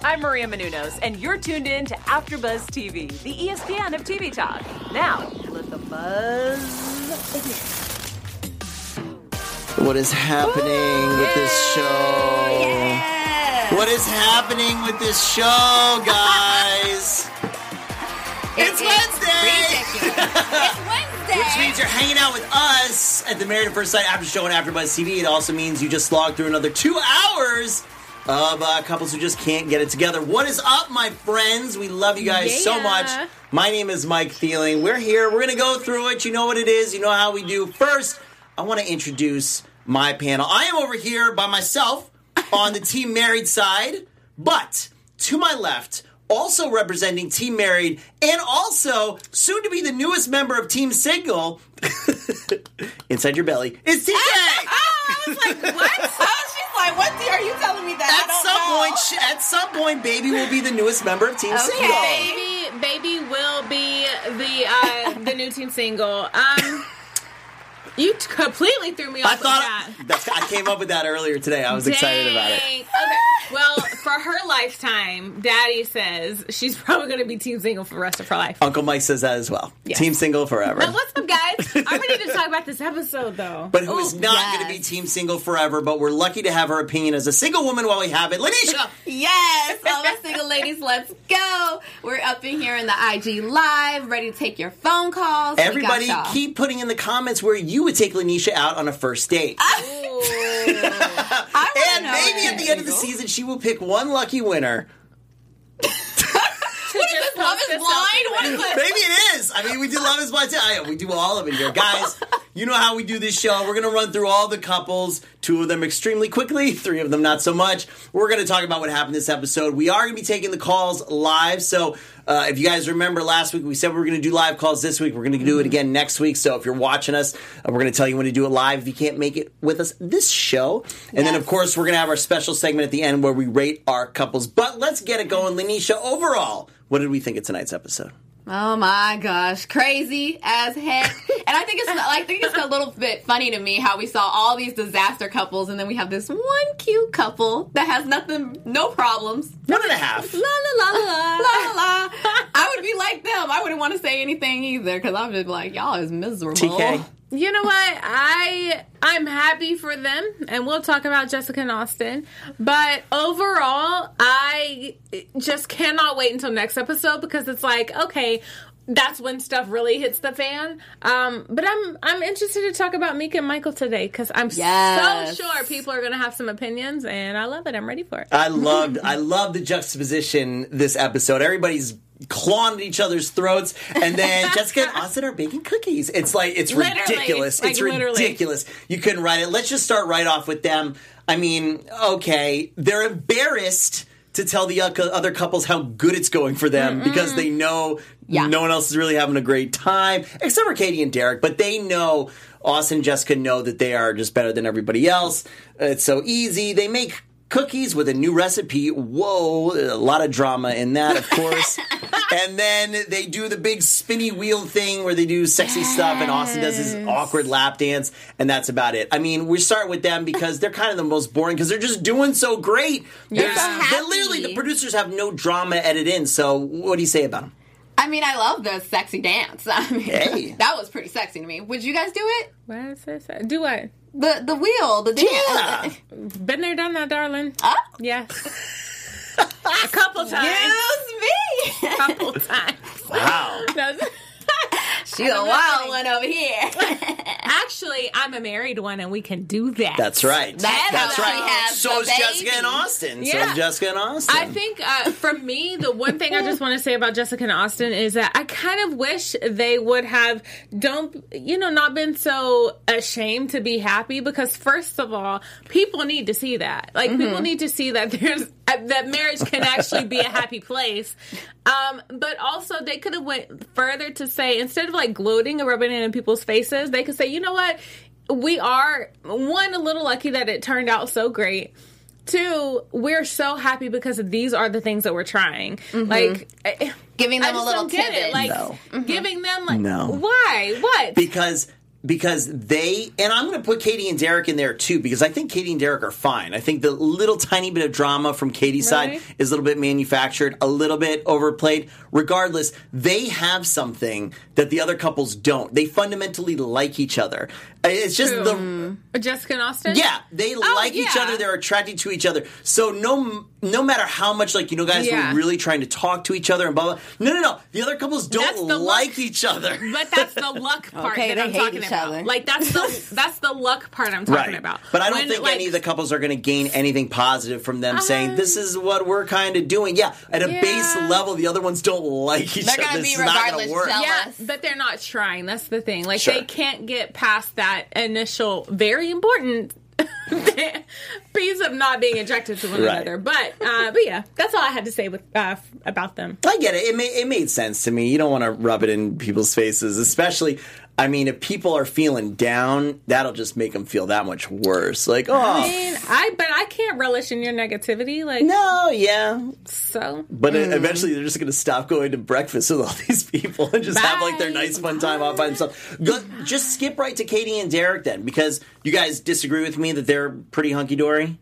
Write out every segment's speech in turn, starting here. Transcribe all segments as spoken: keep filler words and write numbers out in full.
I'm Maria Menounos, and you're tuned in to AfterBuzz T V, the E S P N of T V talk. Now, let the buzz begin. What is happening Ooh, with this show? Yes. What is happening with this show, guys? It's Wednesday! It's Wednesday! Which means you're hanging out with us at the Married at First Sight After Show on AfterBuzz T V. It also means you just logged through another two hours of uh, couples who just can't get it together. What is up, my friends? We love you guys yeah. so much. My name is Mike Thieling. We're here. We're going to go through it. You know what it is. You know how we do. First, I want to introduce my panel. I am over here by myself on the Team Married side, but to my left, also representing Team Married, and also soon to be the newest member of Team Single, inside your belly, is T K! Oh, I was like, what? Oh, she's like, what are you telling me that? At I don't some know. point, at some point, Baby will be the newest member of Team Okay. Single. Baby, baby will be the uh, the new Team Single. Um, you t- completely threw me off. I thought with that. that's, I came up with that earlier today. I was Dang. excited about it. Okay. Well, for her lifetime, Daddy says she's probably going to be Team Single for the rest of her life. Uncle Mike says that as well. Yes. Team Single forever. Now, what's up, guys? I'm ready to talk about this episode, though. But who is Ooh, not yes. going to be Team Single forever, but we're lucky to have her opinion as a single woman while we have it. Lanisha! Yes, all my single ladies, let's go. We're up in here in the I G Live, ready to take your phone calls. Everybody keep putting in the comments where you would take Lanisha out on a first date. I and maybe at the end of the season, she will pick one lucky winner. What is this, Love is Blind? What is this? Maybe it is. I mean, we do Love is Blind too. I- We do all of it here. Guys, you know how we do this show. We're going to run through all the couples, two of them extremely quickly, three of them not so much. We're going to talk about what happened this episode. We are going to be taking the calls live, so uh, if you guys remember last week, we said we were going to do live calls this week. We're going to do it again next week, so if you're watching us, uh, we're going to tell you when to do it live if you can't make it with us this show. And Yes. then, of course, we're going to have our special segment at the end where we rate our couples. But let's get it going. Lanisha, overall, what did we think of tonight's episode? Oh my gosh, crazy as heck. And I think it's I think it's a little bit funny to me how we saw all these disaster couples and then we have this one cute couple that has nothing, no problems. One and a half. La la la la la la. I would be like them. I wouldn't want to say anything either because I'm just like, y'all is miserable. T K. You know what? I I'm happy for them, and we'll talk about Jessica and Austin. But overall, I just cannot wait until next episode because it's like, okay, that's when stuff really hits the fan. Um, but I'm I'm interested to talk about Mika and Michael today because I'm Yes. so sure people are going to have some opinions, and I love it. I'm ready for it. I loved I loved the juxtaposition this episode. Everybody's clawing at each other's throats, and then Jessica and Austin are baking cookies. It's like it's Literally. ridiculous. Like, it's literally. ridiculous. You couldn't write it. Let's just start right off with them. I mean, okay, they're embarrassed to tell the other couples how good it's going for them Mm-mm. because they know Yeah. no one else is really having a great time, except for Katie and Derek, but they know, Austin and Jessica know that they are just better than everybody else. It's so easy. They make cookies with a new recipe. Whoa, a lot of drama in that, of course. And then they do the big spinny wheel thing where they do sexy Yes. stuff, and Austin does his awkward lap dance, and that's about it. I mean, we start with them because they're kind of the most boring because they're just doing so great. They're There's- so happy. they literally, the producers have no drama edited in, so what do you say about them? I mean, I love the sexy dance. I mean, Hey. that was pretty sexy to me. Would you guys do it? What is this? Do what? The the wheel, the dance. Yeah. Been there, done that, darling. Oh, Yes. A couple times. excuse me. A couple times. Wow. No, She's a wild one over here. actually, I'm a married one, and we can do that. That's right. That's That's how right. she has So the is Jessica baby. and Austin. So Yeah. is Jessica and Austin. I think, uh, for me, the one thing I just want to say about Jessica and Austin is that I kind of wish they would have, don't, you know, not been so ashamed to be happy because, first of all, people need to see that. Like, Mm-hmm. people need to see that there's, uh, that marriage can actually be a happy place. Um, but also, they could have went further to say, instead of, like, gloating and rubbing it in people's faces, they could say, you know what? We are, one, a little lucky that it turned out so great. Two, we're so happy because these are the things that we're trying. Like, Giving I them a just little don't get tidbit. it. Like, No. giving them, like, No. why? What? because because they, and I'm going to put Katie and Derek in there too, because I think Katie and Derek are fine. I think the little tiny bit of drama from Katie's Really? side is a little bit manufactured, a little bit overplayed. Regardless, they have something that the other couples don't. They fundamentally like each other. It's just Who? the Jessica and Austin? yeah, they like each yeah. other. They're attracted to each other. So no, no matter how much, like, you know, guys Yeah. were really trying to talk to each other and blah blah. No, no, no. The other couples That's don't the like luck. each other. But that's the luck part Okay, that they I'm hate talking each about. other. Like that's the that's the luck part I'm talking Right. about. But I don't When, think like, any of the couples are going to gain anything positive from them Um, saying, this is what we're kind of doing. Yeah, at a Yeah. base level, the other ones don't like each They're other. gonna This be is not going regardless to work. jealous. Yeah, but they're not trying. That's the thing. Like Sure. they can't get past that initial, very important piece of not being attracted to one Right. another. But uh, but yeah, that's all I had to say with uh, about them. I get it. It, made it made sense to me. You don't want to rub it in people's faces, especially. I mean, if people are feeling down, that'll just make them feel that much worse. Like, oh, I mean, I but I can't relish in your negativity. Like no, yeah. so. But uh eventually, they're just going to stop going to breakfast with all these people and just have like their Bye. nice fun time off by themselves. Go, just skip right to Katie and Derek then, because you guys disagree with me that they're pretty hunky dory.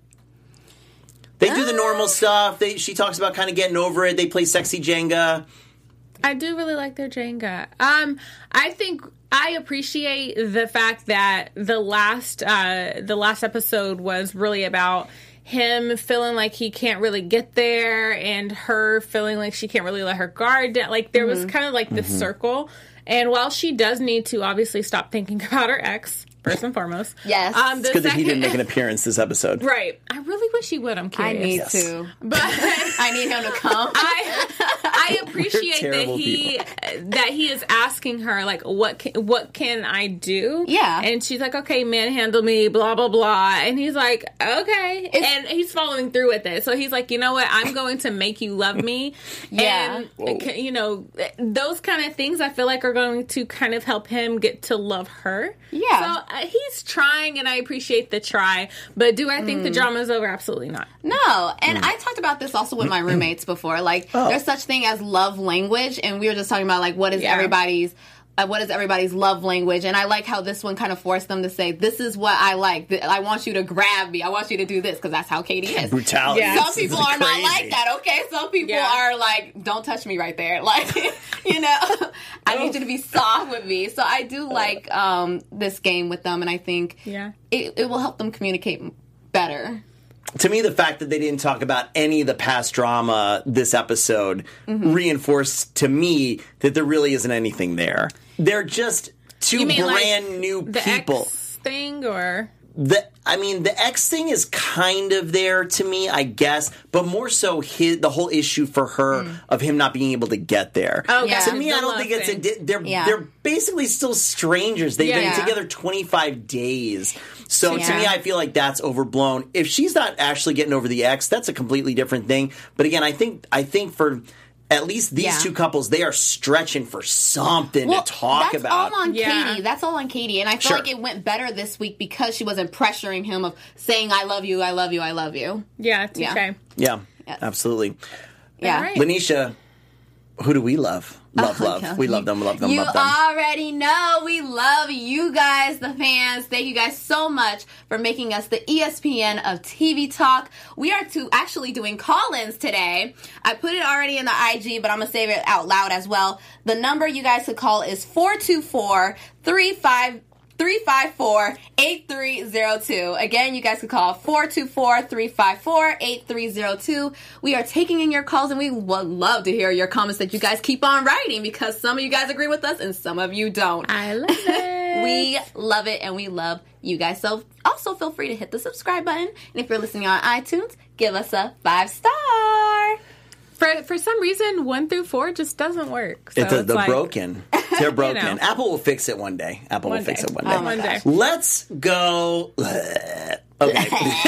They do the normal stuff. They she talks about kind of getting over it. They play sexy Jenga. I do really like their Jenga. Um, I think I appreciate the fact that the last uh, the last episode was really about him feeling like he can't really get there, and her feeling like she can't really let her guard down. Like there was kind of like this circle. And while she does need to obviously stop thinking about her ex, first and foremost, Yes. um, the It's good that he second- didn't make an appearance this episode. Right. I really wish he would. I'm I curious. need Yes. to. But I need him to come. I I appreciate that terrible he that he is asking her like what can, what can I do? Yeah. And she's like, okay, manhandle me, blah blah blah, and he's like, okay, and he's following through with it. So he's like, you know what, I'm going to make you love me. Yeah. And you know those kind of things I feel like are going to kind of help him get to love her. Yeah. So uh, he's trying, and I appreciate the try. But do I think the Mm. drama is over? Absolutely not. No, and I talked about this also with my roommates before. Like, there's such thing as love language, and we were just talking about like what is Yeah. everybody's. Uh, what is everybody's love language? And I like how this one kind of forced them to say, "This is what I like. Th- I want you to grab me. I want you to do this because that's how Katie is." Brutality. Yeah. Some This people is are not crazy. like that. Okay, some people Yeah. are like, "Don't touch me right there." Like, you know, I need you to be soft with me. So I do like um, this game with them, and I think Yeah. it, it will help them communicate better. To me, the fact that they didn't talk about any of the past drama this episode Mm-hmm. reinforced to me that there really isn't anything there. They're just two You mean, like, brand new The people. ex thing or The I mean, the X thing is kind of there to me, I guess, but more so his, the whole issue for her of him not being able to get there. Oh, Yeah. To me, the I don't love think it's a. thing. di- They're Yeah. they're basically still strangers. They've Yeah. been together twenty-five days. So to Yeah. me, I feel like that's overblown. If she's not actually getting over the ex, that's a completely different thing. But again, I think I think for at least these Yeah. two couples, they are stretching for something to talk that's about. all on Yeah. Katie. That's all on Katie. And I feel Sure. like it went better this week because she wasn't pressuring him of saying, I love you, I love you, I love you. yeah, touche. Yeah. yeah, Yes. absolutely. Yeah. All right. Lanisha, who do we love? Love, Oh, love. God. We love them, love them, You love them. already know we love you guys, the fans. Thank you guys so much for making us the E S P N of T V Talk. We are to actually doing call-ins today. I put it already in the I G, but I'm going to say it out loud as well. The number you guys could call is four two four, three five three five four, eight three zero two. Again, you guys can call four two four, three five four, eight three zero two. We are taking in your calls, and we would love to hear your comments that you guys keep on writing because some of you guys agree with us and some of you don't. I love it. We love it, and we love you guys. So also feel free to hit the subscribe button. And if you're listening on iTunes, give us a five star. for for some reason one through four just doesn't work. So It's a, it's they're like, broken. They're broken. know. Apple will fix it one day. Apple One will fix day. it one day. Oh my One day. Let's go. Okay.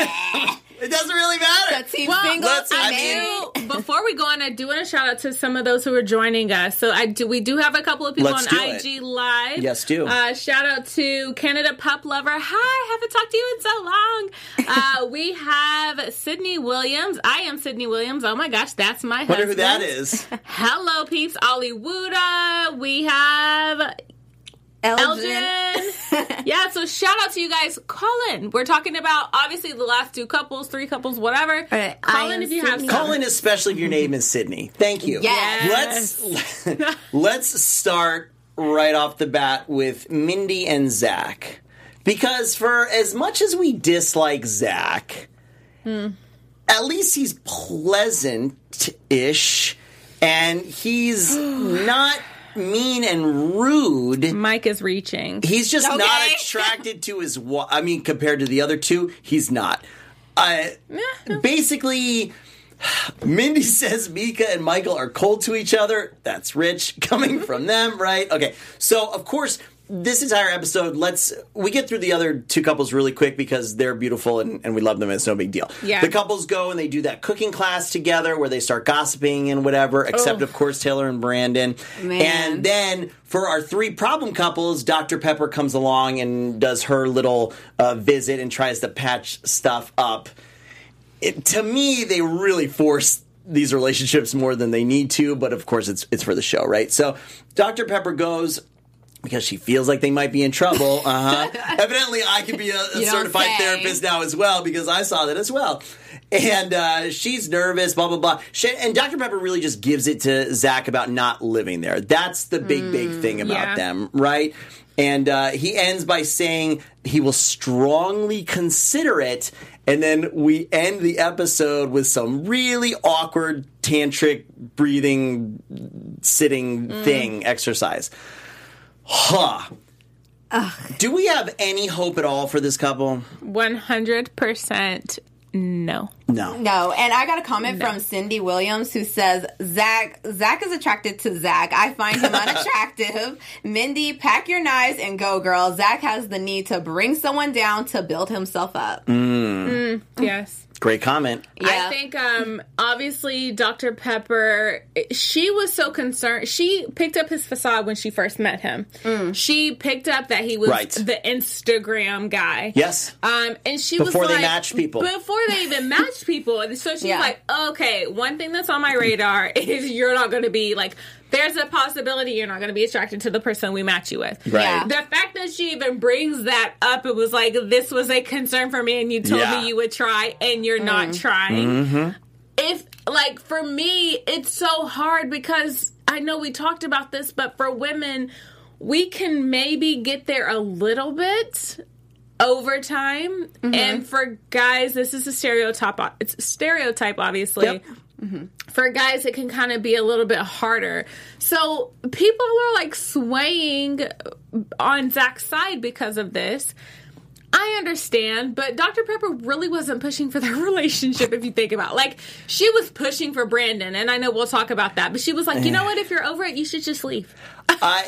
It doesn't really matter. So team Well, single, let's- team I married. mean- Before we go on, I do want to shout out to some of those who are joining us. So I do. We do have a couple of people Let's on do I G Live. Yes, do. Uh, shout out to Canada Pup Lover. Hi, haven't talked to you in so long. Uh, we have Sydney Williams. I am Sydney Williams. Oh my gosh, that's my Wonder husband. who that is. Hello, peeps. Ollie Wooda. We have Elgin. Elgin. Yeah, so shout out to you guys. Call in. We're talking about, obviously, the last two couples, three couples, whatever. right, Call I in am if you have Sydney. some. Call in, especially if your name is Sydney. Thank you. Yes. Let's let's start right off the bat with Mindy and Zach, because for as much as we dislike Zach, Hmm. at least he's pleasant-ish, and he's not mean and rude. Mike is reaching. He's just Okay. not attracted to his wife. I mean, compared to the other two, he's not. Uh, basically, Mindy says Mika and Michael are cold to each other. That's rich coming from them, right? Okay, so of course, this entire episode, let's we get through the other two couples really quick because they're beautiful and, and we love them and it's no big deal. Yeah. The couples go and they do that cooking class together where they start gossiping and whatever, except Oh. of course Taylor and Brandon. Man. And then for our three problem couples, Doctor Pepper comes along and does her little uh, visit and tries to patch stuff up. It, to me, they really force these relationships more than they need to, but of course it's it's for the show, right? So Doctor Pepper goes because she feels like they might be in trouble. Uh-huh. Evidently, I could be a, a You don't certified say. therapist now as well because I saw that as well. And uh, she's nervous, blah, blah, blah. She, and Doctor Pepper really just gives it to Zach about not living there. That's the big, big thing about Yeah. them, right? And uh, he ends by saying he will strongly consider it. And then we end the episode with some really awkward tantric breathing, sitting thing exercise. Huh. Do we have any hope at all for this couple? one hundred percent no. No. No, and I got a comment from Cindy Williams who says, Zach, Zach is attracted to Zach. I find him unattractive. Mindy, pack your knives and go, girl. Zach has the need to bring someone down to build himself up. Yes. Great comment. Yeah. I think, um, obviously, Doctor Pepper, she was so concerned. She picked up his facade when she first met him. She picked up that he was Right. the Instagram guy. Yes. Um, and she Before was they like, matched people. Before they even matched people. And so she's Yeah. like, okay, one thing that's on my radar is you're not going to be like, there's a possibility you're not going to be attracted to the person we match you with. Right. Yeah. The fact that she even brings that up, it was like, this was a concern for me and you told Yeah. me you would try and you're not trying. If, like, for me, it's so hard because I know we talked about this, but for women, we can maybe get there a little bit over time. And for guys, this is a stereotype. It's a stereotype, obviously. Yep. For guys, it can kind of be a little bit harder. So people are like swaying on Zach's side because of this. I understand, but Doctor Pepper really wasn't pushing for their relationship if you think about it. Like, she was pushing for Brandon, and I know we'll talk about that, but she was like, you know what, if you're over it, you should just leave. I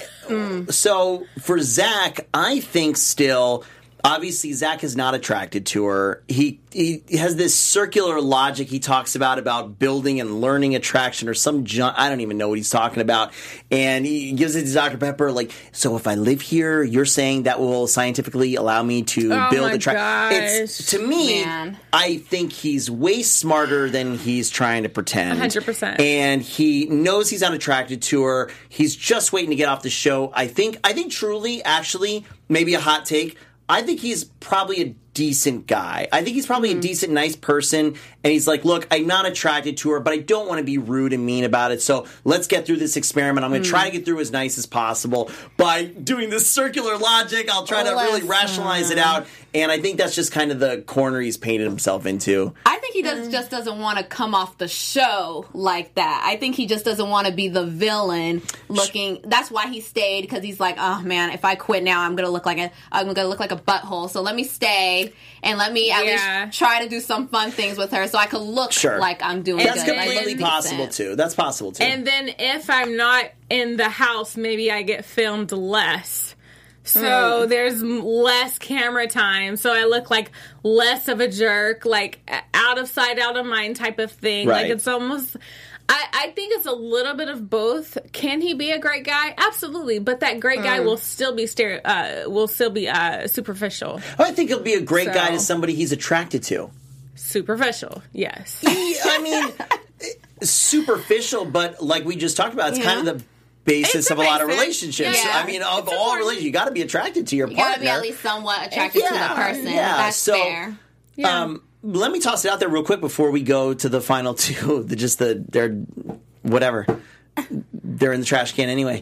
so for Zach, I think still obviously Zach is not attracted to her. He he has this circular logic he talks about about building and learning attraction or some junk. I don't even know what he's talking about. And he gives it to Doctor Pepper like, so if I live here, you're saying that will scientifically allow me to Oh build my attraction. gosh. It's to me, Man. I think he's way smarter than he's trying to pretend. one hundred percent. And he knows he's unattracted to her. He's just waiting to get off the show. I think I think truly, actually, maybe a hot take, I think he's probably a decent guy. I think he's probably a decent, nice person. And he's like, look, I'm not attracted to her, but I don't want to be rude and mean about it. So let's get through this experiment. I'm going to try to get through as nice as possible. By doing this circular logic, I'll try to really Listen. rationalize it out. And I think that's just kind of the corner he's painted himself into. I think he does just doesn't want to come off the show like that. I think he just doesn't want to be the villain looking. That's why he stayed, because he's like, oh man, if I quit now, I'm gonna look like a I'm gonna look like a butthole. So let me stay and let me at Yeah. least try to do some fun things with her, so I could look Sure. like I'm doing That's good. Like, completely look possible, decent. too. That's possible, too. And then if I'm not in the house, maybe I get filmed less. So there's m- less camera time. So I look like less of a jerk, like a- out of sight, out of mind type of thing. Right. Like it's almost, I, I think it's a little bit of both. Can he be a great guy? Absolutely. But that great guy will still be stereo, uh, will still be uh, superficial. I think he'll be a great So- guy to somebody he's attracted to. Superficial, yes. I mean, superficial, but like we just talked about, it's kind of the basis It's a of a lot of basic. relationships. Yeah. I mean, of It's all important. relationships, you got to be attracted to your You partner. gotta be at least somewhat attracted to Yeah, the person. yeah. That's So- fair. Yeah. Um, let me toss it out there real quick before we go to the final two. The just the they're whatever. They're in the trash can anyway.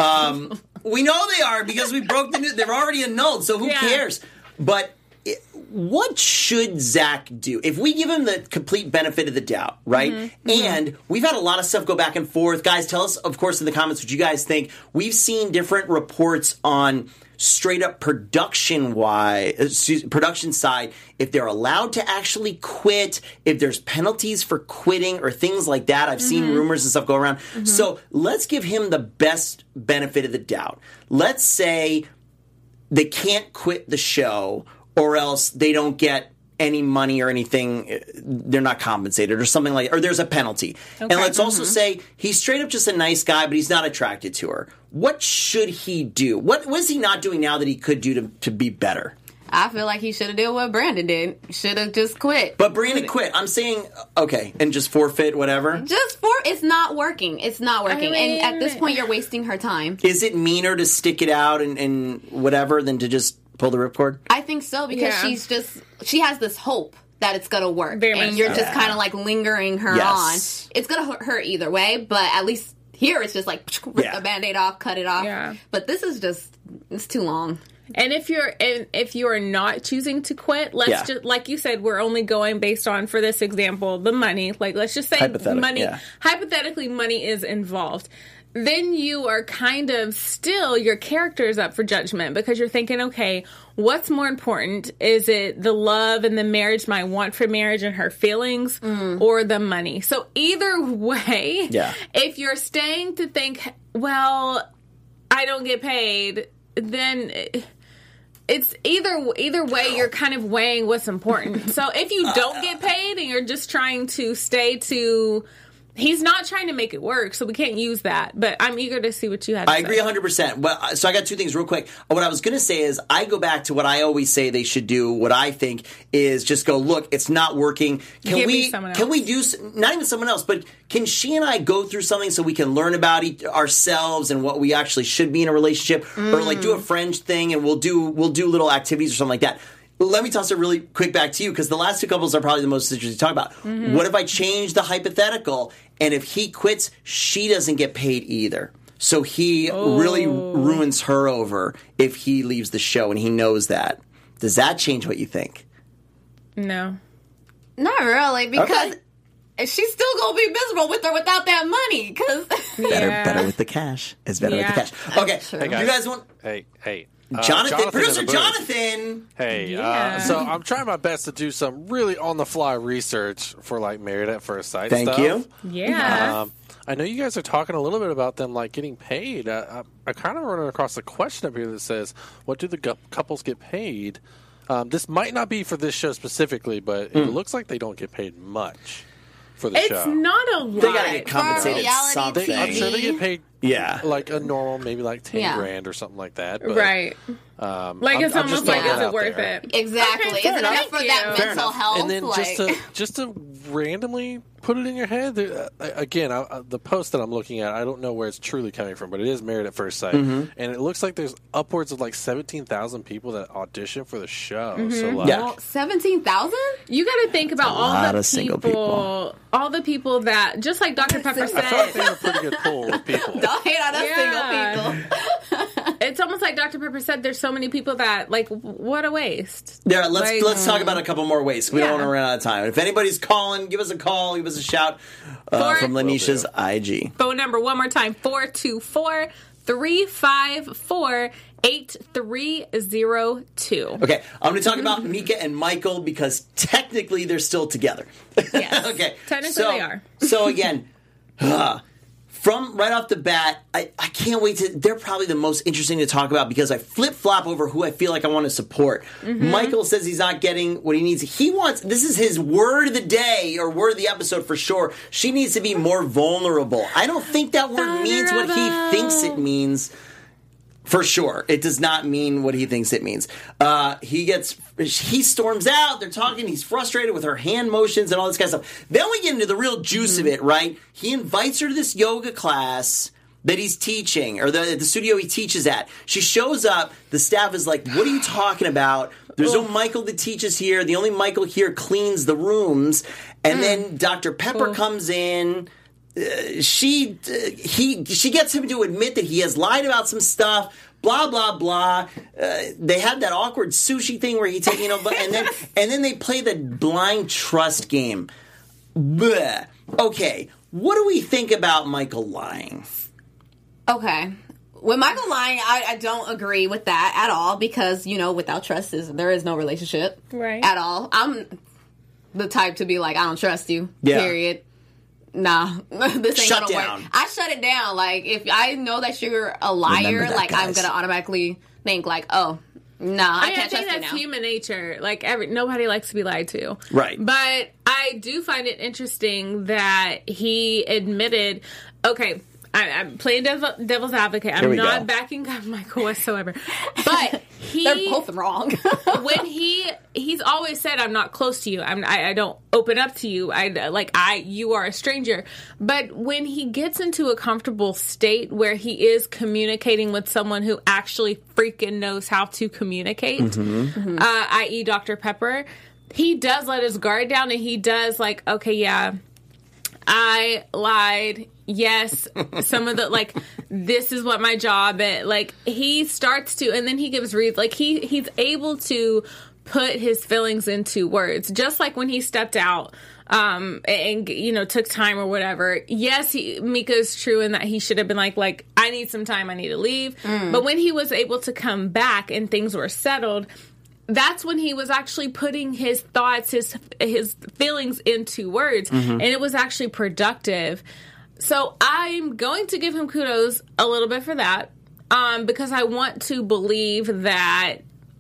Um, we know they are because we broke the news. They're already annulled, so who Yeah. cares? But it, what should Zach do if we give him the complete benefit of the doubt, right? Mm-hmm. And we've had a lot of stuff go back and forth. Guys, tell us, of course, in the comments what you guys think. We've seen different reports on straight up production wise, production side, if they're allowed to actually quit, if there's penalties for quitting or things like that. I've seen rumors and stuff go around. So let's give him the best benefit of the doubt. Let's say they can't quit the show or else they don't get any money or anything, they're not compensated or something like, or there's a penalty. And let's also say he's straight up just a nice guy, but he's not attracted to her. What should he do? What was he not doing now that he could do to, to be better? I feel like he should have did what Brandon did. Should have just quit. But Brandon quit. I'm saying, okay, and just forfeit, whatever. just for it's not working. It's not working. mean- and at this point, you're wasting her time. Is it meaner to stick it out and, and whatever than to just pull the ripcord? I think so because Yeah. she's just she has this hope that it's gonna work, Very and much you're so. just kind of like lingering her Yes. on. It's gonna hu- hurt either way, but at least here it's just like rip Yeah. the band-aid off, cut it off. Yeah. But this is just it's too long. And if you're and if you are not choosing to quit, let's Yeah. just like you said, we're only going based on, for this example, the money. Like let's just say Hypothetical, money. yeah. Hypothetically, money is involved. Then you are kind of still your character is up for judgment because you're thinking, okay, what's more important? Is it the love and the marriage, my want for marriage and her feelings, or the money? So either way, Yeah. if you're staying to think, well, I don't get paid, then it's either either way you're kind of weighing what's important. So if you don't get paid and you're just trying to stay to, he's not trying to make it work, so we can't use that. But I'm eager to see what you had to I say. agree one hundred percent. But, so I got two things real quick. What I was going to say is I go back to what I always say they should do. What I think is just go, look, it's not working. Can Give me we someone can else. we do s- not even someone else, but can she and I go through something so we can learn about each, ourselves and what we actually should be in a relationship, or like do a friend thing and we'll do we'll do little activities or something like that. Let me toss it really quick back to you because the last two couples are probably the most interesting to talk about. Mm-hmm. What if I change the hypothetical and if he quits, she doesn't get paid either? So he really Oh. ruins her over if he leaves the show and he knows that. Does that change what you think? No. Not really, because Okay. she's still gonna be miserable with or without that money. Because Better, Yeah. better with the cash. It's better Yeah. with the cash. Okay, True. you Hey, guys want Hey, hey. Uh, Jonathan, in producer the booth. Jonathan. Hey, Yeah. uh, so I'm trying my best to do some really on the fly research for like Married at First Sight Thank stuff. you. Yeah. Um, I know you guys are talking a little bit about them like getting paid. Uh, I, I kind of running across a question up here that says, "What do the gu- couples get paid?" Um, this might not be for this show specifically, but Hmm. it looks like they don't get paid much for the it's show. not a lot. They gotta get compensated reality something. They, I'm sure they get paid. Yeah. like a normal, maybe like ten Yeah. grand or something like that. But, Right. Um, Like I'm- it's I'm almost just like, throwing is that it out worth there. it? exactly, Okay, is fair it enough. enough for Thank that you. Fair mental enough. health? And then like, just to just to randomly put it in your head, there, uh, again, I, I, the post that I'm looking at, I don't know where it's truly coming from, but it is Married at First Sight, Mm-hmm. and it looks like there's upwards of like seventeen thousand people that audition for the show. So Mm-hmm. like, Yeah. seventeen thousand. You got to think about all lot the of single people, people. all the people that, just like Doctor Pepper I feel like they said, have a pretty good pool of people. Don't hate on us Yeah. single people. it's almost like Doctor Pepper said. There's so many people that, like, what a waste. Yeah, let's Like, let's talk about a couple more ways. We Yeah. don't want to run out of time. If anybody's calling, give us a call, give us a shout uh, Four- from Lanisha's Will I G. Phone number one more time: four two four, three five four, eight three zero two. Okay, I'm going to talk about Mika and Michael because technically they're still together. Yes. okay, Technically so, they are. so again, uh, from right off the bat, I, I can't wait to. They're probably the most interesting to talk about because I flip flop over who I feel like I want to support. Mm-hmm. Michael says he's not getting what he needs. He wants. This is his word of the day or word of the episode for sure. She needs to be more vulnerable. I don't think that word means what he thinks it means. For sure. It does not mean what he thinks it means. Uh, he gets, he storms out. They're talking. He's frustrated with her hand motions and all this kind of stuff. Then we get into the real juice of it, right? He invites her to this yoga class. that he's teaching, or the, the studio he teaches at. She shows up. The staff is like, what are you talking about? There's no Michael that teaches here. The only Michael here cleans the rooms. And mm. then Doctor Pepper Ooh. comes in. Uh, she uh, he she gets him to admit that he has lied about some stuff. Blah blah blah. Uh, they had that awkward sushi thing where he take you know, and then and then they play the blind trust game. Blech. Okay, what do we think about Michael lying? Okay. With Michael lying, I, I don't agree with that at all because, you know, without trust, is there is no relationship. Right. At all. I'm the type to be like, I don't trust you. Yeah. Period. Nah. This ain't shut gonna down. work. I shut it down. Like, if I know that you're a liar, that, like, guys. I'm gonna automatically think, like, oh, nah, I, I, can't I think trust that's you now. human nature. Like, every nobody likes to be lied to. Right. But I do find it interesting that he admitted, okay, I, I'm playing devil, devil's advocate. I'm not go. backing up Michael whatsoever. But he... They're both wrong. when he... He's always said, I'm not close to you. I'm, I, I don't open up to you. I like, I... You are a stranger. But when he gets into a comfortable state where he is communicating with someone who actually freaking knows how to communicate, mm-hmm. Mm-hmm. Uh, that is. Doctor Pepper, he does let his guard down and he does like, okay, yeah, I lied. Yes, some of the, like, this is what my job is. Like, he starts to, and then he gives reads. Like, he he's able to put his feelings into words. Just like when he stepped out um, and, you know, took time or whatever. Yes, he, Mika's true in that he should have been like, like, I need some time, I need to leave. Mm. But when he was able to come back and things were settled, that's when he was actually putting his thoughts, his his feelings into words. Mm-hmm. And it was actually productive. So I'm going to give him kudos a little bit for that, um, because I want to believe that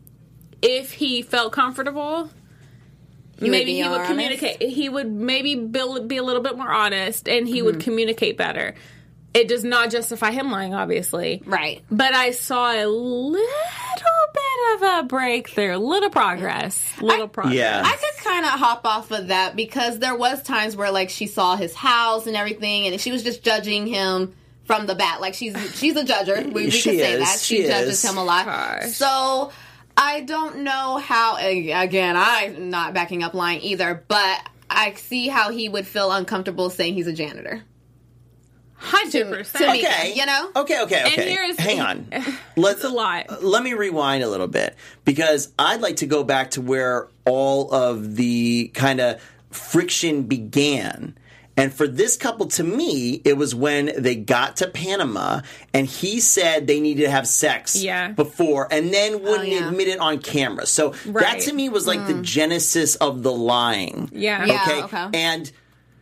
if he felt comfortable, you maybe he would honest. communicate. He would maybe be, be a little bit more honest, and he mm-hmm. would communicate better. It does not justify him lying, obviously. Right. But I saw a little bit of a breakthrough, little progress, little I, progress. Yeah. I could kind of hop off of that because there was times where, like, she saw his house and everything, and she was just judging him from the bat. Like, she's she's a judger. We, we she can say is. that. She, she judges is. him a lot. Gosh. So I don't know how, again, I'm not backing up lying either, but I see how he would feel uncomfortable saying he's a janitor. Hundred percent. Okay, you know. Okay, okay, okay. And here's, hang on. Let's a lot. Let me rewind a little bit because I'd like to go back to where all of the kind of friction began. And for this couple, to me, it was when they got to Panama and he said they needed to have sex yeah. before and then wouldn't oh, yeah. admit it on camera. So right. that to me was like mm. the genesis of the lying. Yeah. Yeah, Okay. okay. And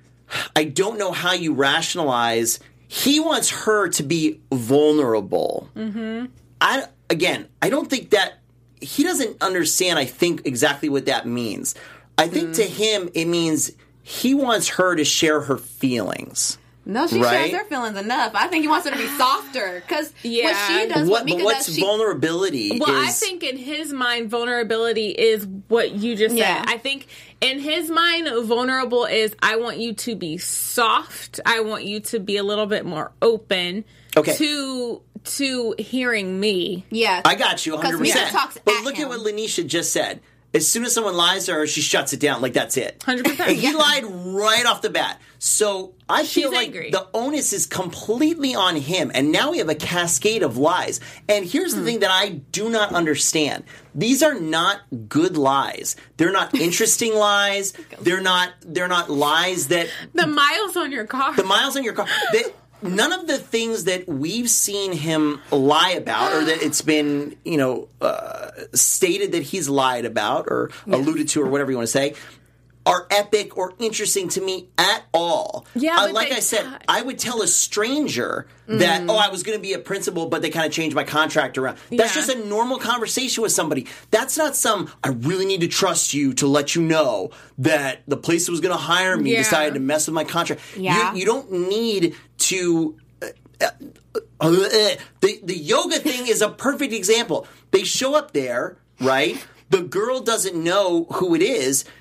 I don't know how you rationalize. He wants her to be vulnerable. Mm-hmm. I again, I don't think that he doesn't understand. I think exactly what that means. I think mm. to him, it means he wants her to share her feelings. No, she right? shares her feelings enough. I think he wants her to be softer because yeah. what she does, what, what Mika but what's does, she, vulnerability? Well, is, I think in his mind, vulnerability is what you just said. Yeah. I think in his mind, vulnerable is I want you to be soft. I want you to be a little bit more open okay. to to hearing me. Yeah, I got you one hundred percent. Mika talks but at look him. at what Lanisha just said. As soon as someone lies to her, she shuts it down. Like, that's it. one hundred percent. And he lied right off the bat. So I She's feel like angry. the onus is completely on him. And now we have a cascade of lies. And here's the Hmm. thing that I do not understand. These are not good lies. They're not interesting lies. They're not They're not lies that... The miles on your car. The miles on your car... They, none of the things that we've seen him lie about or that it's been, you know, uh, stated that he's lied about or yeah. alluded to or whatever you want to say are epic or interesting to me at all. Yeah, uh, but like they, I said, I would tell a stranger that, mm. oh, I was going to be a principal, but they kind of changed my contract around. That's yeah. just a normal conversation with somebody. That's not some, I really need to trust you to let you know that the place that was going to hire me yeah. decided to mess with my contract. Yeah. You, you don't need to... Uh, uh, uh, the, the yoga thing is a perfect example. They show up there, right? The girl doesn't know who it is.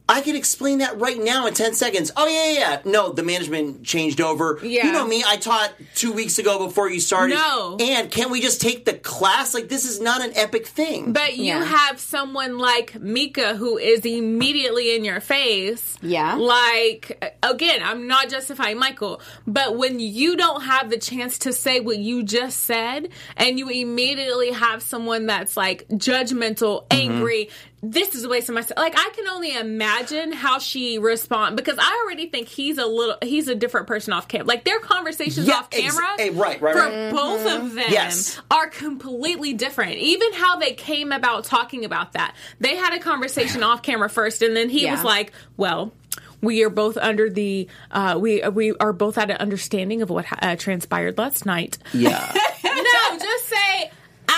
I could explain that right now in ten seconds. Oh, yeah, yeah, yeah. No, the management changed over. Yeah. You know me, I taught two weeks ago before you started. No. And can't we just take the class? Like, this is not an epic thing. But you Yeah. have someone like Mika who is immediately in your face. Yeah. Like, again, I'm not justifying Michael, but when you don't have the chance to say what you just said, and you immediately have someone that's like judgmental, angry, this is a waste of my time. Like, I can only imagine how she respond, because I already think he's a little, he's a different person off camera. Like, their conversations Yeah, off ex- camera eh, right, right, for right. both of them Yes. are completely different. Even how they came about talking about that. They had a conversation off camera first, and then he Yeah. was like, well, we are both under the, uh, we we are both at an understanding of what uh, transpired last night. Yeah. No, just say,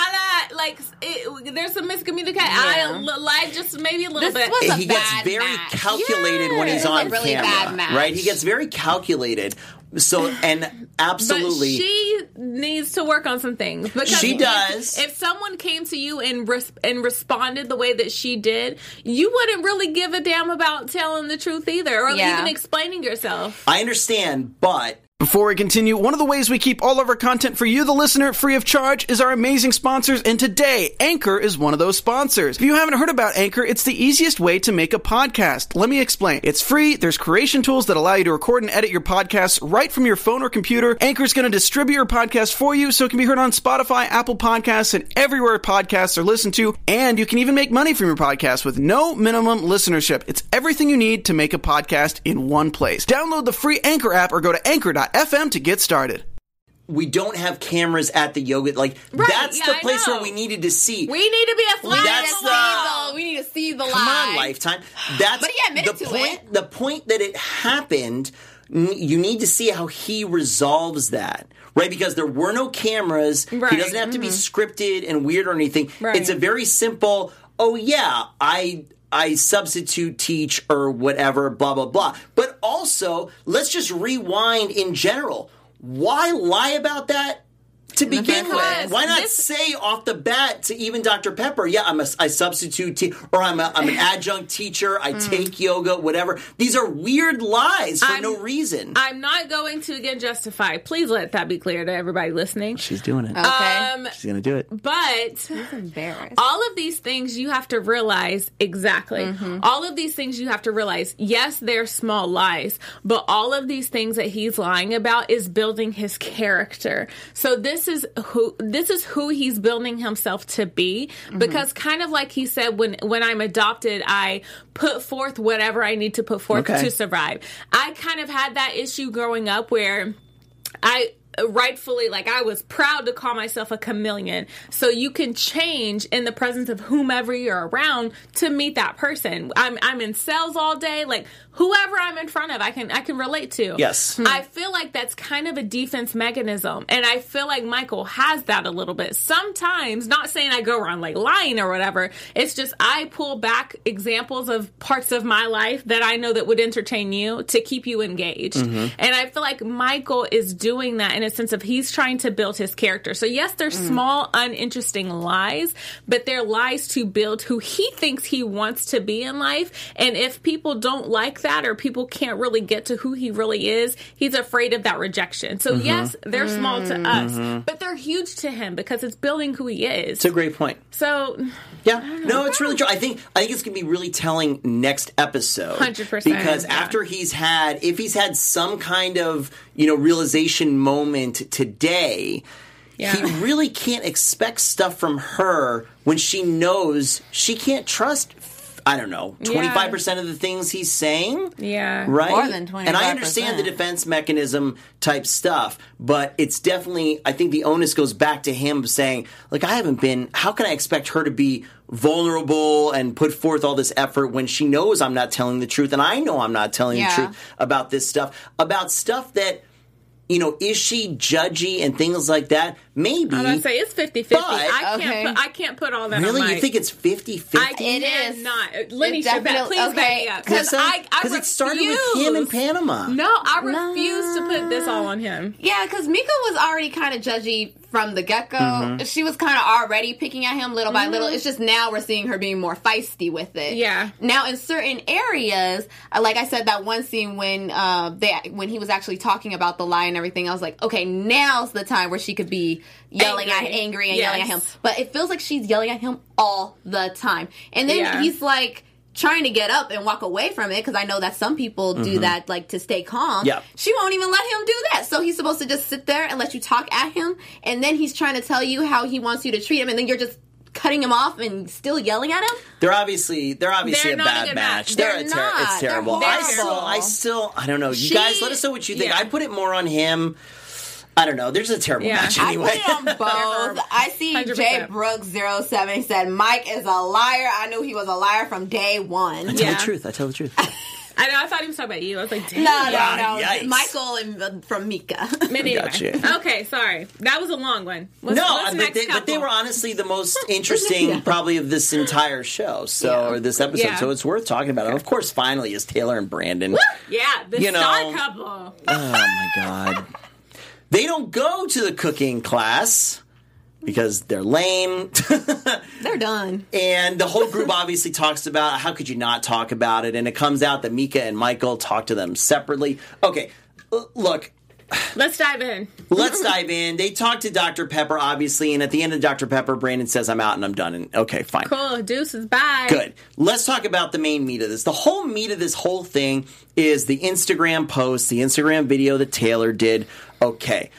I like, it, there's some miscommunication. I lied just maybe a little This bit. was a he gets bad very match. calculated Yeah. when he's It was a on really camera. bad match. Right? He gets very calculated. So, and absolutely. But she needs to work on some things. Because She if- does. If someone came to you and res- and responded the way that she did, you wouldn't really give a damn about telling the truth either, or Yeah. even explaining yourself. I understand, but Before we continue, one of the ways we keep all of our content for you, the listener, free of charge is our amazing sponsors, and today, Anchor is one of those sponsors. If you haven't heard about Anchor, it's the easiest way to make a podcast. Let me explain. It's free, there's creation tools that allow you to record and edit your podcasts right from your phone or computer. Anchor's going to distribute your podcast for you so it can be heard on Spotify, Apple Podcasts, and everywhere podcasts are listened to, and you can even make money from your podcast with no minimum listenership. It's everything you need to make a podcast in one place. Download the free Anchor app or go to anchor dot f m to get started. we don't have cameras at the yoga. Like, Right, that's yeah, the I place know. where we needed to see. We need to be a fly That's on the- the wall. We need to see the Come lie. on, Lifetime. That's But he admitted the to point. it. The point that it happened. n- You need to see how he resolves that, right? Because there were no cameras. Right. He doesn't have to be scripted and weird or anything. Right. It's a very simple. Oh yeah, I. I substitute teach or whatever, blah, blah, blah. But also, let's just rewind in general. Why lie about that to begin first with? place. Why not This- say off the bat to even Doctor Pepper, yeah, I'm a I substitute te- or I'm a, I'm an adjunct teacher, I take yoga, whatever. These are weird lies for I'm- no reason. I'm not going to again justify. Please let that be clear to everybody listening. She's doing it. Okay. Um, She's going to do it. but Embarrassed. all of these things you have to realize exactly. Mm-hmm. All of these things you have to realize. Yes, they're small lies, but all of these things that he's lying about is building his character. So this is who this is who he's building himself to be. Mm-hmm. Because kind of like he said, when when I'm adopted, I put forth whatever I need to put forth Okay. to survive. I kind of had that issue growing up where I rightfully, like, I was proud to call myself a chameleon. So you can change in the presence of whomever you're around to meet that person. I'm I'm in sales all day, like whoever I'm in front of, I can I can relate to. Yes. I feel like that's kind of a defense mechanism, and I feel like Michael has that a little bit. Sometimes, not saying I go around like lying or whatever. It's just I pull back examples of parts of my life that I know that would entertain you to keep you engaged. And I feel like Michael is doing that in a sense of he's trying to build his character. So yes, they're small, uninteresting lies, but they're lies to build who he thinks he wants to be in life. And if people don't like that, or people can't really get to who he really is, he's afraid of that rejection. So yes, they're small to us, but they're huge to him because it's building who he is. It's a great point. So Yeah, no, it's really true. I think I think it's gonna be really telling next episode, one hundred percent, because yeah. after he's had, if he's had some kind of you know realization moment today, Yeah. he really can't expect stuff from her when she knows she can't trust. I don't know, twenty-five percent of the things he's saying. yeah. Right? More than And twenty-five I percent. understand the defense mechanism type stuff, but it's definitely, I think the onus goes back to him saying, like, I haven't been, how can I expect her to be vulnerable and put forth all this effort when she knows I'm not telling the truth, and I know I'm not telling Yeah. the truth about this stuff, about stuff that, you know, is she judgy and things like that? Maybe. I'm gonna say it's fifty-fifty. But- I can't Okay. put I can't put all that Really? on my, You think it's fifty-fifty? I It is. cannot. Lenny It should bet. definitely- Please okay, back me up. because I, I Because it started with him in refuse. Panama. No, I refuse to put this all on him. Yeah, because Mika was already kind of judgy from the get-go. Mm-hmm. She was kind of already picking at him little by little. It's just now we're seeing her being more feisty with it. Yeah. Now, in certain areas, uh, like I said, that one scene when uh, they when he was actually talking about the lie and everything, I was like, okay, now's the time where she could be yelling Angry. at angry and Yes. yelling at him. But it feels like she's yelling at him all the time. And then Yeah. he's like trying to get up and walk away from it, because I know that some people do that, like, to stay calm. Yep. She won't even let him do that. So he's supposed to just sit there and let you talk at him, and then he's trying to tell you how he wants you to treat him, and then you're just cutting him off and still yelling at him. They're obviously they're obviously They're a not a bad good match. match. They're, They're a ter- not. It's They're terrible. I still horrible. I still I don't know. You She- guys, let us know what you think. yeah. I put it more on him. I don't know. There's a terrible Yeah. match I anyway. put it on both. I see one hundred Jay percent. Brooks zero seven. He said, Mike is a liar. I knew he was a liar from day one. Tell Yeah. the truth. I tell the truth. I know. I thought he was talking about you. I was like, damn. No, no, Ah, no. yikes. Michael and, uh, from Mika. Anyway. Gotcha. Okay, sorry. That was a long one. What's, No, what's the but next they, but they couple? were honestly the most interesting, Yeah. probably, of this entire show. So, Yeah. or this episode. Yeah. So it's worth talking about. And of course, finally, is Taylor and Brandon. Yeah, the You know- star couple. Oh my god. They don't go to the cooking class because they're lame. They're done. And the whole group obviously talks about how could you not talk about it, and it comes out that Mika and Michael talk to them separately. Okay, l- look, Let's dive in. let's dive in. They talk to Doctor Pepper, obviously, and at the end of Doctor Pepper, Brandon says, I'm out and I'm done. And okay, fine. Cool. Deuces. Bye. Good. Let's talk about the main meat of this. The whole meat of this whole thing is the Instagram post, the Instagram video that Taylor did. Okay.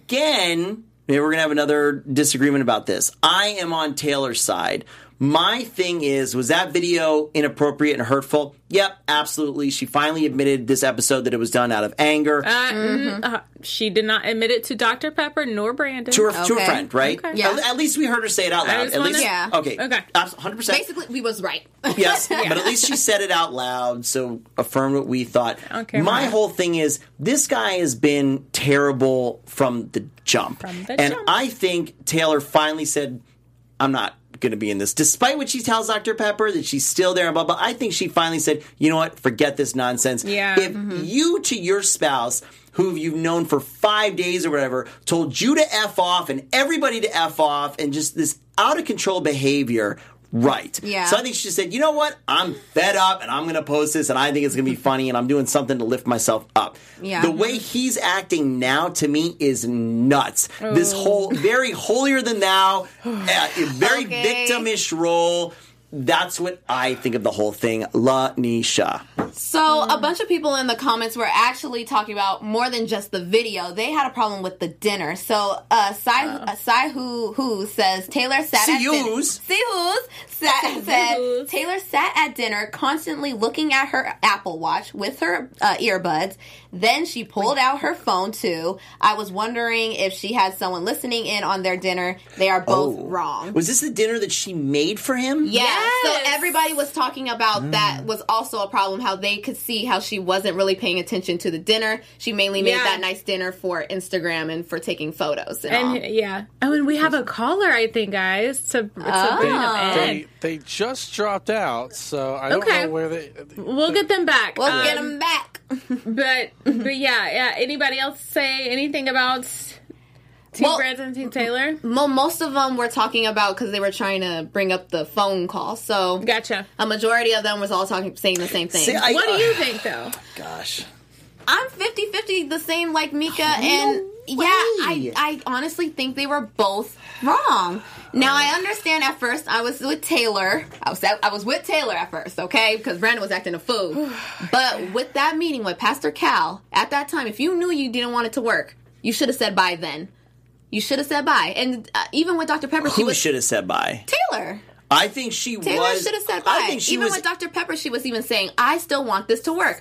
Again, maybe we're going to have another disagreement about this. I am on Taylor's side. My thing is, was that video inappropriate and hurtful? Yep, absolutely. She finally admitted this episode that it was done out of anger. Uh, mm, uh, she did not admit it to Doctor Pepper nor Brandon. to her, to her Okay. friend, right? Okay. Yeah. At, at least we heard her say it out I loud. just At wanna- least, Yeah. okay, Okay. abs- one hundred percent. Basically, we was right. Yes, but at least she said it out loud, so affirmed what we thought. Okay, My right. whole thing is, this guy has been terrible from the jump. From the and jump. I think Taylor finally said, I'm not going to be in this. Despite what she tells Doctor Pepper, that she's still there and blah, blah. I think she finally said, you know what, forget this nonsense. Yeah. If you to your spouse, who you've known for five days or whatever, told you to F off and everybody to F off and just this out of control behavior, right. Yeah. So I think she just said, you know what, I'm fed up and I'm going to post this and I think it's going to be funny and I'm doing something to lift myself up. Yeah. The way he's acting now, to me, is nuts. This whole very holier than thou, uh, very Okay. victimish role. That's what I think of the whole thing. La Nisha. So a bunch of people in the comments were actually talking about more than just the video. They had a problem with the dinner. So uh, Sai, uh, Sai Who Who says Taylor sat at dinner. Who's. See who's sat, said Who's. Taylor sat at dinner, constantly looking at her Apple Watch with her uh, earbuds. Then she pulled out her phone too. I was wondering if she had someone listening in on their dinner. They are both wrong. Was this the dinner that she made for him? Yeah, so Yes. everybody was talking about that was also a problem, how they could see how she wasn't really paying attention to the dinner. She mainly made Yeah. that nice dinner for Instagram and for taking photos and, all. And yeah. Oh, and we have a caller, I think, guys, to, to bring them in. They they just dropped out, so I don't Okay. know where they. We'll get them back. We'll Um, get them back. But but yeah, yeah. Anybody else say anything about Team Well- Brandon and Team Taylor? Mo- most of them were talking about because they were trying to bring up the phone call. So Gotcha. a majority of them was all talking, saying the same thing. See, I- What do uh, you think, though? Gosh. I'm fifty-fifty, the same like Mika, and yeah, I, I honestly think they were both wrong. Now, I understand at first I was with Taylor. I was I was with Taylor at first, okay? Because Brandon was acting a fool. But with that meeting with Pastor Cal, at that time, if you knew you didn't want it to work, you should have said bye then. You should have said bye. And uh, even with Doctor Pepper, she Who was... should have said bye? Taylor. I think she Taylor was. should have said bye. I think she even was. with Doctor Pepper, she was even saying, I still want this to work.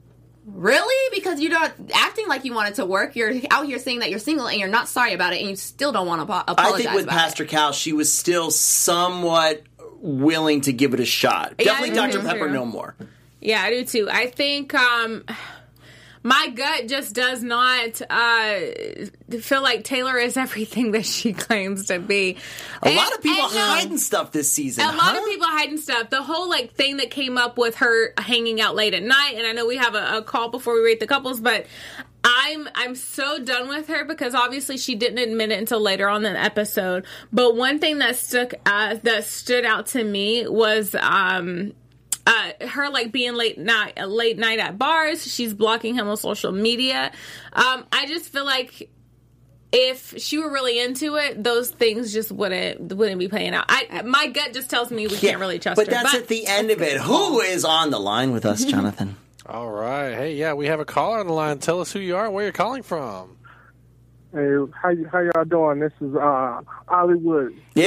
Really? Because you're not acting like you want it to work. You're out here saying that you're single and you're not sorry about it, and you still don't want to apo- apologize I think with about Pastor it. Cal, she was still somewhat willing to give it a shot. Yeah, Definitely I Doctor do Pepper, too. no more. Yeah, I do too. I think um, my gut just does not uh, feel like Taylor is everything that she claims to be. A And- lot of people and, um, hiding stuff this season. A lot huh? of people hiding stuff. The whole like thing that came up with her hanging out late at night, and I know we have a, a call before we rate the couples, but I'm I'm so done with her because obviously she didn't admit it until later on in the episode. But one thing that stuck uh, that stood out to me was um uh her like being late night late night at bars. She's blocking him on social media. Um, I just feel like if she were really into it, those things just wouldn't wouldn't be playing out. I my gut just tells me we Yeah, can't really trust but her. that's at the end of it. Who is on the line with us, Jonathan? All right. Hey, yeah, we have a caller on the line. Tell us who you are and where you're calling from. Hey, how y- how y'all doing? This is uh Hollywood. Yay!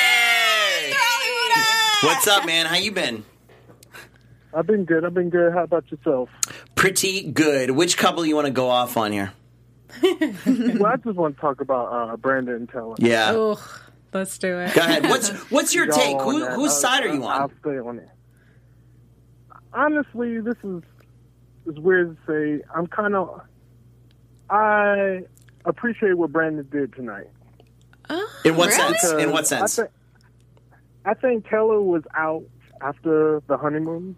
What's up, man? How you been? I've been good. I've been good. How about yourself? Pretty good. Which couple you want to go off on here? Well, I just want to talk about uh, Brandon and Taylor. Yeah. Ugh, let's do it. Go ahead. What's what's your Y'all take? on Who, that. whose I'll- side are you I'll on? stay on it. Honestly, this is it's weird to say. I'm kind of I appreciate what Brandon did tonight. In what Really? sense? In what I, sense? thi- I think Taylor was out after the honeymoon,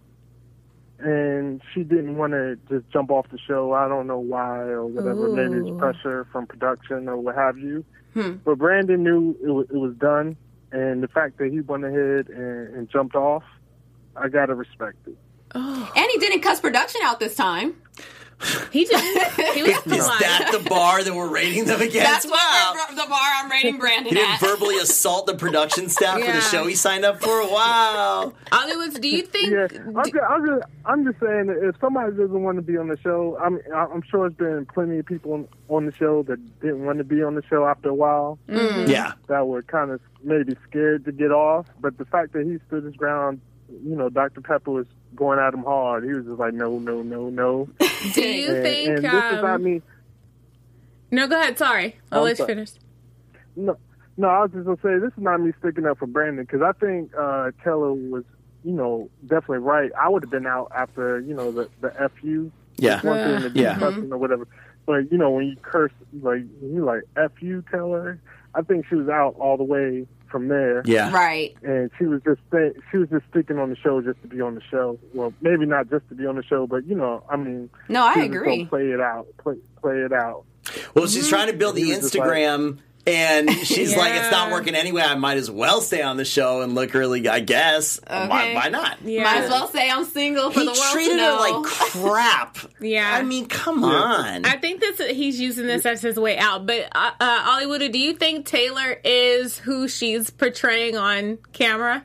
and she didn't want to just jump off the show. I don't know why or whatever. Maybe Ooh. it's pressure from production or what have you. But Brandon knew it was, it was done, and the fact that he went ahead and, and jumped off, I gotta respect it. And he didn't cuss production out this time. He just he was Is polite. that the bar that we're rating them against? That's wow. what the bar I'm rating Brandon He didn't at. verbally assault the production staff for Yeah. the show he signed up for? Wow. Hollywood, do you think? Yeah, I'm just, I'm just, I'm just saying that if somebody doesn't want to be on the show, I'm, I'm sure there's been plenty of people on, on the show that didn't want to be on the show after a while. Yeah. That were kind of maybe scared to get off. But the fact that he stood his ground, you know, Doctor Pepper was going at him hard. He was just like, no, no, no, no. Do you and, think? and this um, is not me. No, go ahead. Sorry, I'll I'm let you sorry. finish. No, no, I was just gonna say this is not me sticking up for Brandon because I think uh, Taylor was, you know, definitely right. I would have been out after, you know, the the F U. Yeah. One thing to be Yeah. cussing or whatever, but you know when you curse like you like F you Taylor, I think she was out all the way from there. Yeah. Right. And she was just sta- she was just sticking on the show just to be on the show. Well, maybe not just to be on the show, but you know, I mean, No, I she was agree. gonna play it out, play play it out. Well, she's trying to build the He was just like- Instagram, and she's like, it's not Yeah. working anyway. I might as well stay on the show and look really, I guess. Why, Okay. why not? Yeah. Might as well say I'm single for He the world treated to her know. like crap. Yeah. I mean, come on. I think this he's using this as his way out. But uh, uh, Hollywood, do you think Taylor is who she's portraying on camera?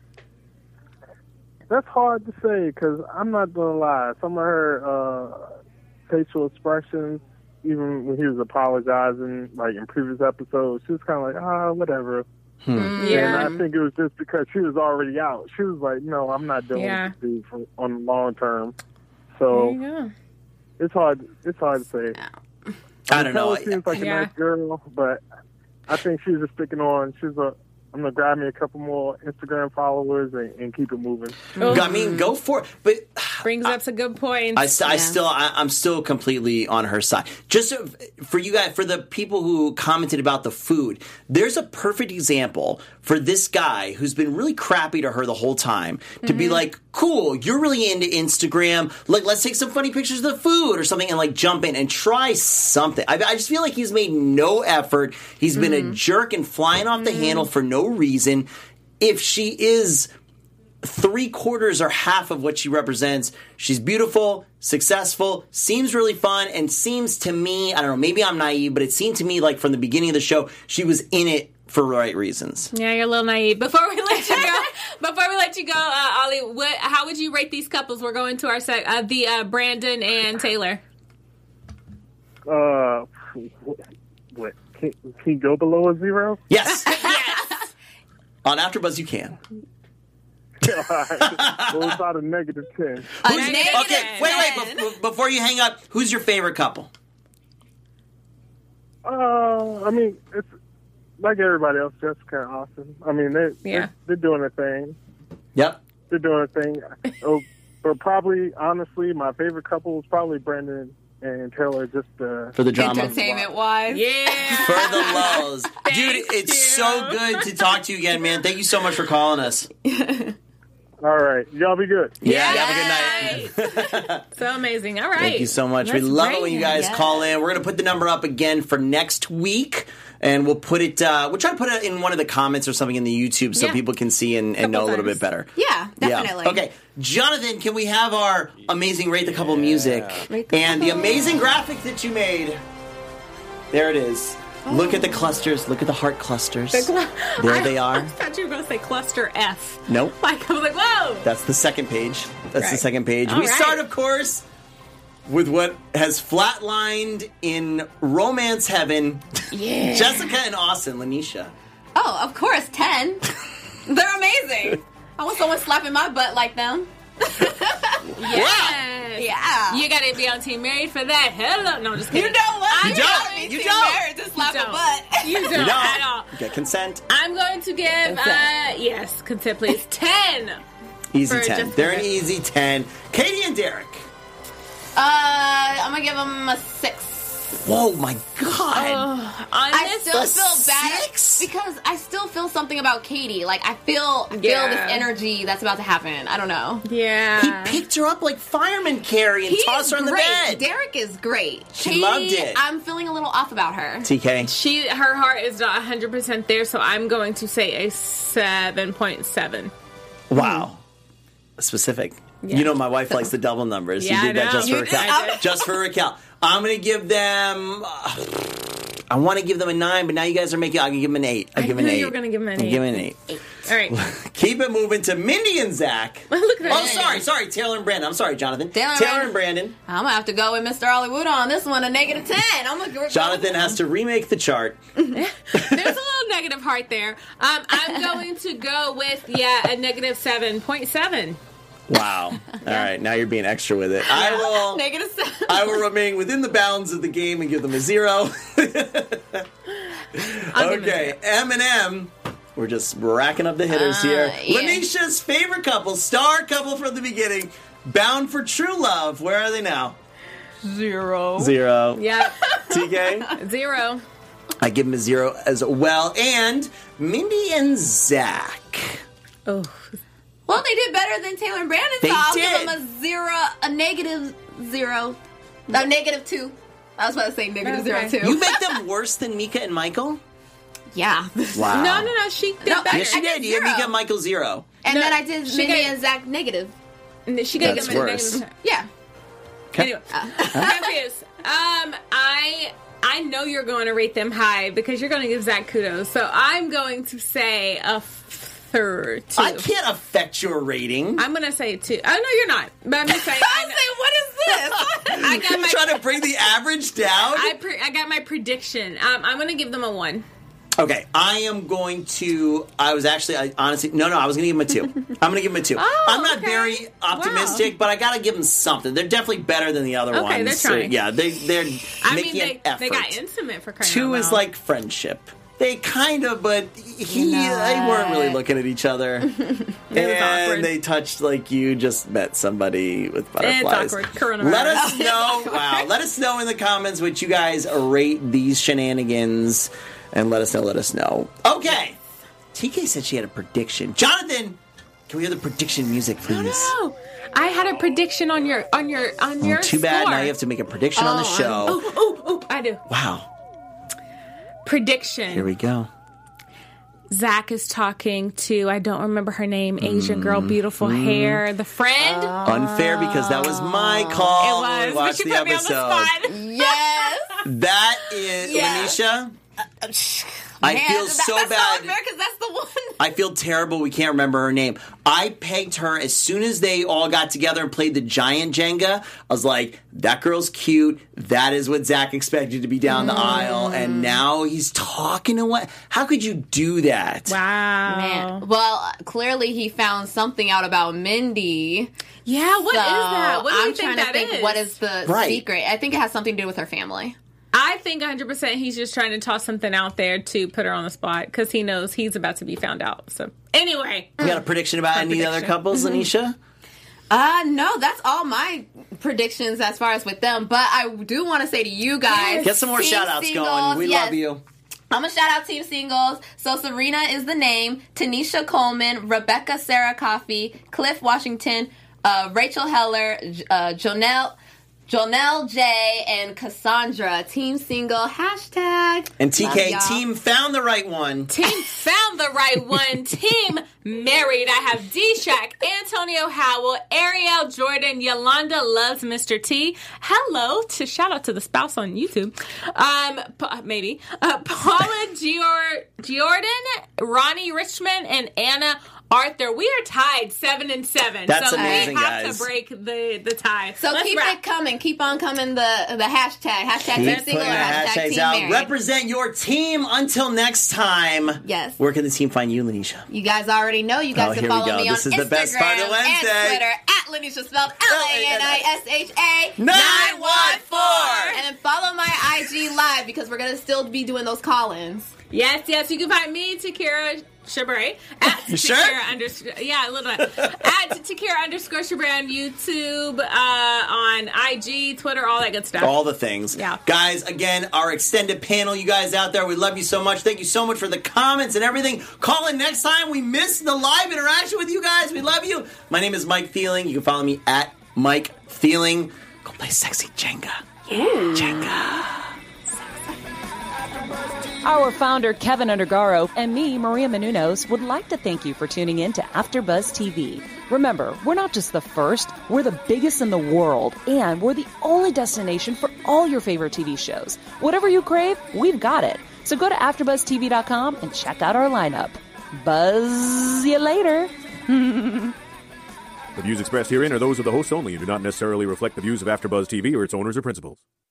That's hard to say because I'm not gonna lie. Some of her uh, facial expressions, even when he was apologizing, like in previous episodes, she was kind of like, ah, whatever. Yeah. And I think it was just because she was already out. She was like, no, I'm not doing Yeah. this dude for, on the long term. There So you go. it's hard. It's hard to say. I don't know. Taylor seems like Yeah. a nice girl, but I think she was just sticking on. She's a. I'm gonna grab me a couple more Instagram followers and, and keep it moving. I mean, go for it. But Brings up some good points. I, st- I Yeah. still, I, I'm still completely on her side. Just so- for you guys, for the people who commented about the food, there's a perfect example for this guy who's been really crappy to her the whole time to be like, cool, you're really into Instagram. Like, let's take some funny pictures of the food or something and like jump in and try something. I, I just feel like he's made no effort. He's been a jerk and flying off the handle for no reason. If she is three quarters or half of what she represents, she's beautiful, successful, seems really fun, and seems to me, I don't know, maybe I'm naive, but it seemed to me like from the beginning of the show, she was in it for the right reasons. Yeah, you're a little naive. Before we let you go, before we let you go, uh, Ollie, what, how would you rate these couples? We're going to our sec, uh, the uh, Brandon and Taylor. Uh, what? Can, can you go below a zero? Yes. Yes. On AfterBuzz, you can. All right. Well, it's about a negative ten. A Who's- negative okay, wait, wait. ten. bef- before you hang up, who's your favorite couple? Uh, I mean, it's like everybody else, Jessica and Austin. I mean, they, Yeah. they're, they're doing their thing. Yep. They're doing their thing. Oh, but probably, honestly, my favorite couple is probably Brandon and Taylor just uh, For the drama. Entertainment wise. Yeah. For the lulls. Dude, it's you. so good to talk to you again, man. Thank you so much for calling us. all right. Y'all be good. Yeah, have a good night. So amazing. All right. Thank you so much. we That's love great. it when you guys Yes. call in. We're going to put the number up again for next week. And we'll put it, uh, we'll try to put it in one of the comments or something in the YouTube so Yeah. people can see and, and know a little times. bit better. Yeah, definitely. Yeah. Okay, Jonathan, can we have our amazing Rate the Couple music Rate the and the Couple. amazing graphic that you made? There it is. Look at the clusters. Look at the heart clusters. The cl- There I, they are. I thought you were going to say cluster F. Nope. Like, I was like, whoa. That's the second page. That's the Right. second page. All we right. start, of course, with what has flatlined in romance heaven. Yeah. Jessica and Austin, Lanisha. Oh, of course, ten. They're amazing. I want someone slapping my butt like them. Yes. Yeah. You got to be on Team Married for that. Hello. No, I'm just You kidding. know what? You don't. gotta be You too don't. married to slap You a don't. butt. You don't, You at all. don't. Get consent. I'm going to give, uh, yes, consent please, ten. Easy For ten. Jessica. They're an easy ten. Katie and Derek. Uh, I'm gonna give them a six. Whoa, my God. On I this, still a feel bad six? because I still feel something about Katie. Like I feel, I feel Yeah. this energy that's about to happen. I don't know. yeah. He picked her up like fireman carry and He's tossed her on the great. bed. Derek is great. She Katie, loved it. I'm feeling a little off about her. T K. She, her heart is not one hundred percent there, so I'm going to say a seven point seven. Wow. Specific. You know my wife likes the double numbers. Yeah, you did I that know. just for You Raquel. did. I did. Just for Raquel. I'm going to give them... uh, I want to give them a nine, but now you guys are making... I can give them an eight. I'll I give them knew an eight. you were gonna give them an I'll eight. Give them an eight. All right. Keep it moving to Mindy and Zach. Look at that. Oh, sorry, sorry. Taylor and Brandon. I'm sorry, Jonathen. Taylor and Taylor and Brandon. Brandon. I'm gonna have to go with Mister Hollywood on this one, a negative ten. I'm gonna Jonathan has to remake the chart. There's a little negative heart there. Um, I'm going to go with, yeah, a negative seven point seven. Wow. All right, now you're being extra with it. I will... negative seven. I will remain within the bounds of the game and give them a zero. Okay, Eminem. We're just racking up the hitters Uh, here. yeah. Lanisha's favorite couple, star couple from the beginning, bound for true love. Where are they now? Zero. Zero. Yeah, T K? zero. I give him a zero as well. And Mindy and Zach. Oh, Well, they did better than Taylor and Brandon, They so I'll did. give them a zero, a negative zero, a negative two. I was about to say negative Okay. zero two. You make them worse than Mika and Michael? yeah. Wow. no, no, no. She did No, better. Yes, she I did did. You gave zero. Mika and Michael zero. And No, then I did she Mindy gave- and Zach negative. And she got That's them a worse. negative. Yeah. Anyway, Memphis, um, I I know you're going to rate them high because you're going to give Zach kudos. So I'm going to say a third. Two. I can't affect your rating. I'm going to say two. Oh no, you're not. But I'm just saying. I I, was saying, what is this? I got my. trying to bring the average down. I, pre- I got my prediction. Um, I'm going to give them a one. Okay, I am going to. I was actually, I honestly, no, no, I was going to give them a two. I'm going to give them a two. Oh, I'm not okay. very optimistic, Wow. but I got to give them something. They're definitely better than the other Okay, ones. they're So, trying. yeah, they, they're I making mean, they, an effort. they got intimate for crying Two out is loud. like friendship. They kind of, but he, No. they weren't really looking at each other, and awkward. they touched like you just met somebody with butterflies. awkward. Coronavirus. Let us know. Wow, let us know in the comments what you guys rate these shenanigans, and let us know. Let us know. Okay, T K said she had a prediction. Jonathan, can we hear the prediction music, please? No, I had a prediction on your on your on Oh, your. too bad. score. Now you have to make a prediction on the show. Oh, oh, oh! I do. Wow. Prediction. Here we go. Zach is talking to, I don't remember her name, Asian girl, beautiful hair, the friend. Unfair because that was my call. It when we was, watched but you the put me on the episode. spot. Yes. That is Yes. Lanisha. I Man, feel that- so that's bad. because that's the one. I feel terrible. We can't remember her name. I pegged her as soon as they all got together and played the giant Jenga. I was like, that girl's cute. That is what Zach expected to be down the aisle. And now he's talking to what? How could you do that? Wow. Man. Well, clearly he found something out about Mindy. Yeah, what is So that? What do I'm you think trying that to think is? what is the Right. secret. I think it has something to do with her family. I think one hundred percent he's just trying to toss something out there to put her on the spot because he knows he's about to be found out. So, anyway. You got a prediction about My any other prediction. couples, Lanisha? Uh, no, that's all my predictions as far as with them. But I do want to say to you guys, get some more Team shout outs Singles, going. We yes. love you. I'm going to shout out Team Singles. So Serena is the name, Tanisha Coleman, Rebecca Sarah Coffey, Cliff Washington, uh, Rachel Heller, uh, Jonelle, Jonelle J, and Cassandra. Team Single, hashtag. And T K, love y'all. team found the right one. Team found the right one. Team married. I have D-Shack, Antonio Howell, Ariel Jordan, Yolanda loves Mister T. Hello to shout out to the spouse on YouTube. Um, p- maybe uh, Paula Gior- Giordan, Ronnie Richmond, and Anna Arthur. We are tied seven and seven. That's so amazing, we have guys. to break the the tie. So Let's keep wrap. it coming. Keep on coming the the hashtag. Hashtag Keep Team putting Single the or hashtag hashtags Team out. Married. Represent your team. Until next time. Yes. Where can the team find you, Lanisha? You guys already know. You guys Oh, can here we follow go. me on This is Instagram the best part of Wednesday. and Twitter at Lanisha, spelled L A N I S H A nine one four. And then follow my I G live because we're gonna still be doing those call-ins. Yes, yes. You can find me, Takira Shabre, at You sure? Takira underscore, yeah, a little bit. At Takira underscore Shabre on YouTube, uh, on I G, Twitter, all that good stuff. All the things. Yeah. Guys, again, our extended panel, you guys out there, we love you so much. Thank you so much for the comments and everything. Call in next time. We missed the live interaction with you guys. We love you. My name is Mike Thieling. You can follow me at Mike Thieling. Go play sexy Jenga. Yeah. Jenga. Our founder, Kevin Undergaro, and me, Maria Menounos, would like to thank you for tuning in to AfterBuzz T V. Remember, we're not just the first, we're the biggest in the world, and we're the only destination for all your favorite T V shows. Whatever you crave, we've got it. So go to after buzz T V dot com and check out our lineup. Buzz you later. The views expressed herein are those of the hosts only and do not necessarily reflect the views of AfterBuzz T V or its owners or principals.